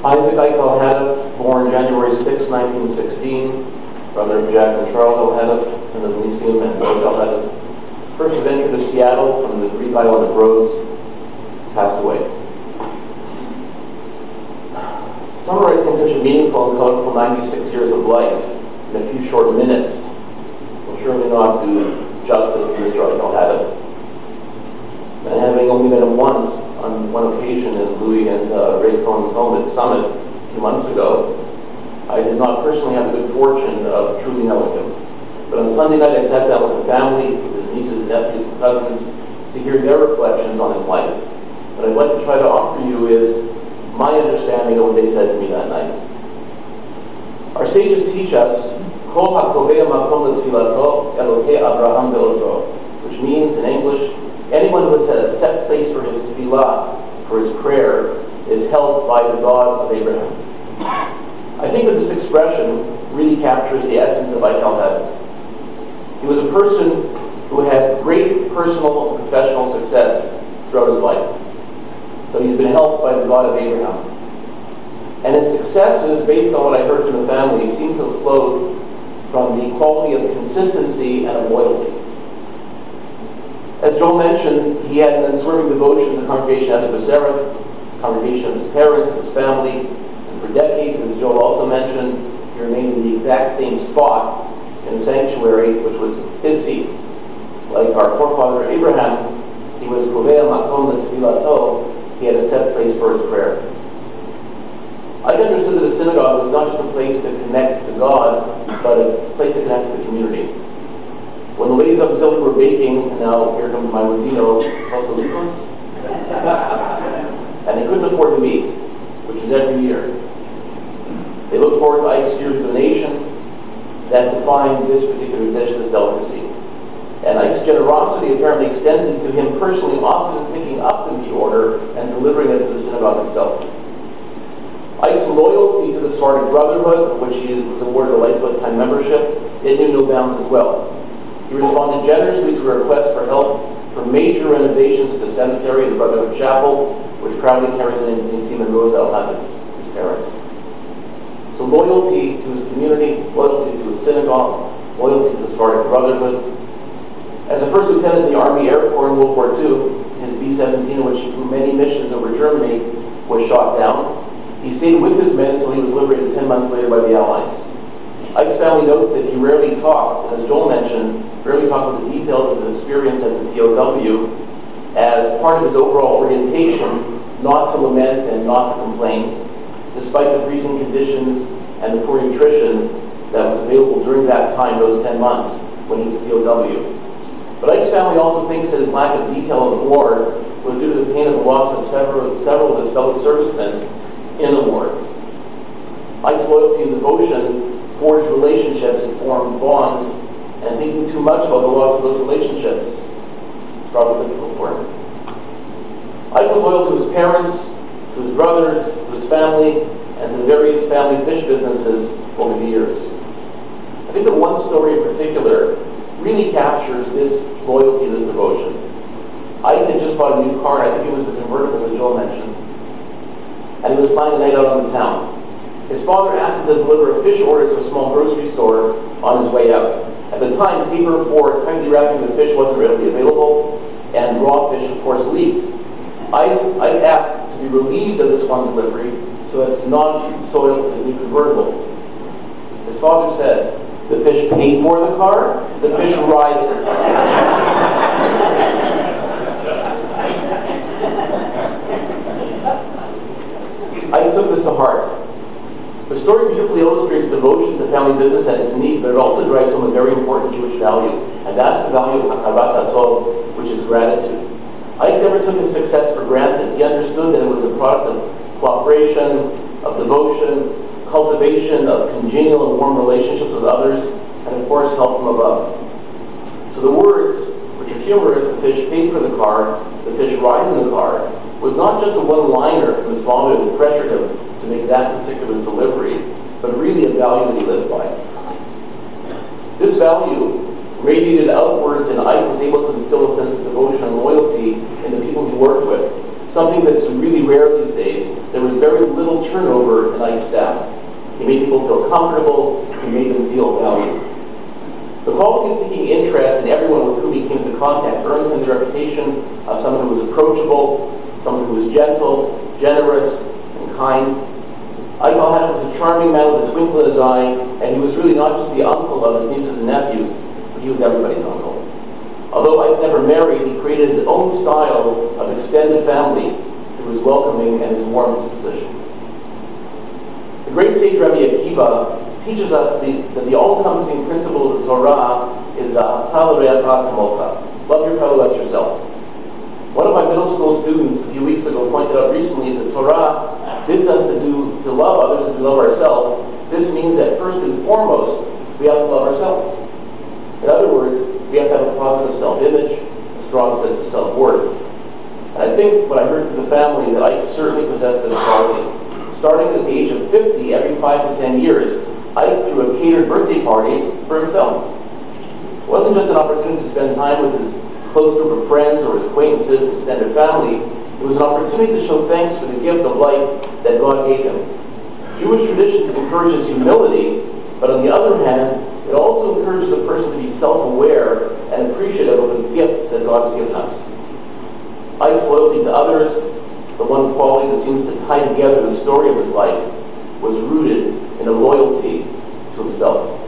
Isaac Eichel Haddock, born January 6, 1916, brother of Jack and Charles L. Haddock, and the Elysium and George L. Haddock, first adventure to Seattle from the Greek island of Rhodes, passed away. Summarizing such a meaningful and colorful 96 years of life in a few short minutes will surely not do justice to Mr. Eichel Haddock. And having only met him once on one occasion in Louis and Ray Cohen's home at Summit a few months ago, I did not personally have the good fortune of truly knowing him. But on Sunday night I sat down with the family, with his nieces, nephews, and cousins, to hear their reflections on his life. What I'd like to try to offer you is my understanding of what they said to me that night. Our sages teach us, Kol HaKovea Makom L'Tfilato Elokei Abraham Ve'oto, which means in English, anyone who has set a set place for his tefillah, for his prayer, is held by the God of Abraham. I think that this expression really captures the essence of Eichel Haddock. He was a person who had great personal and professional success throughout his life. So he's been helped by the God of Abraham. And his successes, based on what I heard from the family, seem to have flowed from the quality of consistency and of loyalty. As Joel mentioned, he had an unswerving devotion to the congregation of the Seraph, congregation of his parents, his family, and for decades, as Joel also mentioned, he remained in the exact same spot in the sanctuary, which was his seat. Like our forefather Abraham, he was Kovea Makom L'Tfilato, he had a set place for his prayer. I understood that a synagogue was not just a place to connect to God, but a place to connect to the community. When the ladies of the Auxiliary were baking, and now here comes my Latino, and they couldn't afford the meat, which is every year. They looked forward to Ike's year's donation that defined this particular dish, this delicacy. And Ike's generosity apparently extended to him personally, often picking up the meat order and delivering it to the synagogue itself. Ike's loyalty to the Sephardic Brotherhood, which he was awarded a lifetime membership, it knew no bounds as well. He responded generously to a request for help for major renovations to the cemetery, the Brotherhood Chapel, which proudly carries the name of St. Rose L. Haddock, his parents. So loyalty to his community, loyalty to his synagogue, loyalty to the Sephardic Brotherhood. As a first lieutenant in the Army Air Corps in World War II, his B-17, in which he flew many missions over Germany, was shot down. He stayed with his men until he was liberated 10 months later by the Allies. Ike's family notes that he rarely talked, and as Joel mentioned, rarely talked about the details of his experience as a POW as part of his overall orientation not to lament and not to complain, despite the freezing conditions and the poor nutrition that was available during that time, those 10 months, when he was a POW. But Ike's family also thinks that his lack of detail of the war was due to the pain of the loss of several of his fellow servicemen in the war. Ike's loyalty and devotion forged relationships and formed bonds, and thinking too much about the loss of those relationships is probably difficult for him. Ike was loyal to his parents, to his brothers, to his family, and to the various family fish businesses over the years. I think that one story in particular really captures this loyalty, this devotion. Ike had just bought a new car, and I think it was the convertible that Joel mentioned, and he was planning a night out on the town. His father asked him to deliver a fish order to a small grocery store on his way out. At the time, paper for tightly wrapping the fish wasn't readily available, and raw fish, of course, leaked. Ike asked to be relieved of this one delivery so as to not soil his new convertible. His father said, "The fish paid for the car, the fish rides it." Ike took this to heart. The story beautifully illustrates devotion to family business and its need, but it also drives home a very important Jewish value, and that's the value of hakarat hatov, which is gratitude. Ike never took his success for granted. He understood that it was a product of cooperation, of devotion, cultivation of congenial and warm relationships with others, and of course help from above. So the words, which are humorous, the fish paid for the car, the fish rides in the car, was not just a one-liner from his father that pressured him to make that particular delivery, but really a value that he lived by. This value radiated outwards, and Ike was able to instill a sense of devotion and loyalty in the people he worked with, something that's really rare these days. There was very little turnover in Ike's staff. He made people feel comfortable. He made them feel valued. The quality-seeking interest in everyone with whom he came into contact earned him the reputation of someone who was approachable, someone who was gentle, generous, and kind. Ike Alhadeff was a charming man with a twinkle in his eye, and he was really not just the uncle of his nieces and nephews, but he was everybody's uncle. Although Ike never married, he created his own style of extended family through his welcoming and his warm disposition. The great sage Rabbi Akiva teaches us that the all-encompassing principle of the Torah is love your fellow as yourself. One of my middle school students a few weeks ago pointed out recently that Torah bids us to love others as we love ourselves. This means that first and foremost, we have to love ourselves. In other words, we have to have a positive self-image, a strong sense of self-worth. And I think what I heard from the family that Ike certainly possessed this quality. Starting at the age of 50, every 5 to 10 years, Ike threw a catered birthday party for himself. It wasn't just an opportunity to spend time with his close group of friends or his acquaintances, extended family. It was an opportunity to show thanks for the gift of life that God gave him. Jewish tradition encourages humility, but on the other hand, it also encourages a person to be self-aware and appreciative of the gift that God has given us. Ike's loyalty to others, the one quality that seems to tie together the story of his life, was rooted in a loyalty to himself.